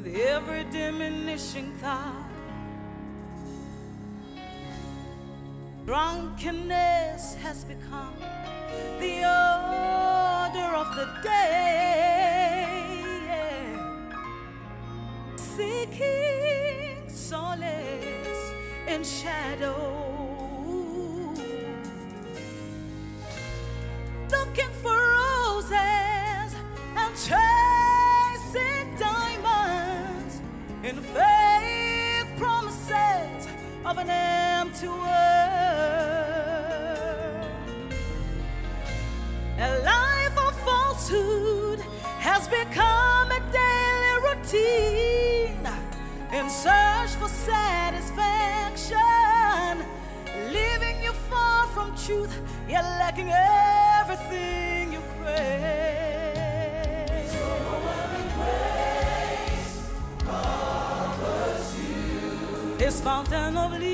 with every diminishing thought. Drunkenness has become the order of the day, seeking solace in shadow, looking for roses and chasing diamonds in fake promises of an empty world. A life of falsehood has become a daily routine in search for satisfaction, leaving you far from truth, yet lacking everything you crave. So overwhelming grace covers you. His fountain of